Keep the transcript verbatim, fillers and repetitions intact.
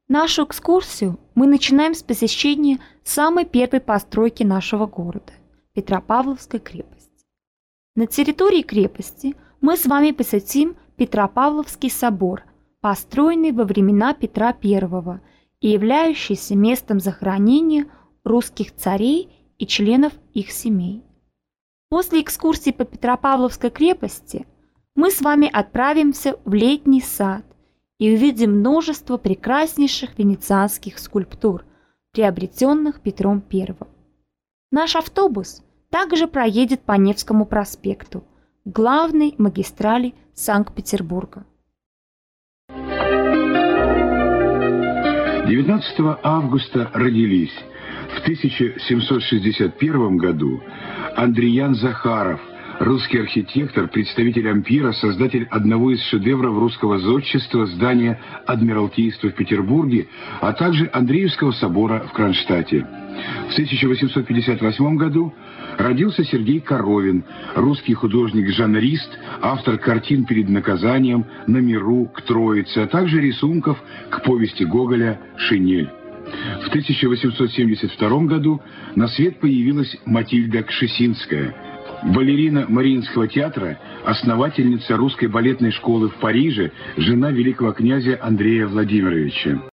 Нашу экскурсию мы начинаем с посещения самой первой постройки нашего города – Петропавловской крепости. На территории крепости мы с вами посетим Петропавловский собор, построенный во времена Петра Первого и являющийся местом захоронения русских царей и членов их семей. После экскурсии по Петропавловской крепости мы с вами отправимся в летний сад и увидим множество прекраснейших венецианских скульптур, приобретенных Петром Первым. Наш автобус также проедет по Невскому проспекту, главной магистрали Санкт-Петербурга. девятнадцатого августа родились в тысяча семьсот шестьдесят первом году Андриян Захаров, русский архитектор, представитель ампира, создатель одного из шедевров русского зодчества, здания Адмиралтейства в Петербурге, а также Андреевского собора в Кронштадте. В тысяча восемьсот пятьдесят восьмом году родился Сергей Коровин, русский художник-жанрист, автор картин «Перед наказанием», «На миру», «К Троице», а также рисунков к повести Гоголя «Шинель». В тысяча восемьсот семьдесят втором году на свет появилась Матильда Кшесинская, балерина Мариинского театра, основательница русской балетной школы в Париже, жена великого князя Андрея Владимировича.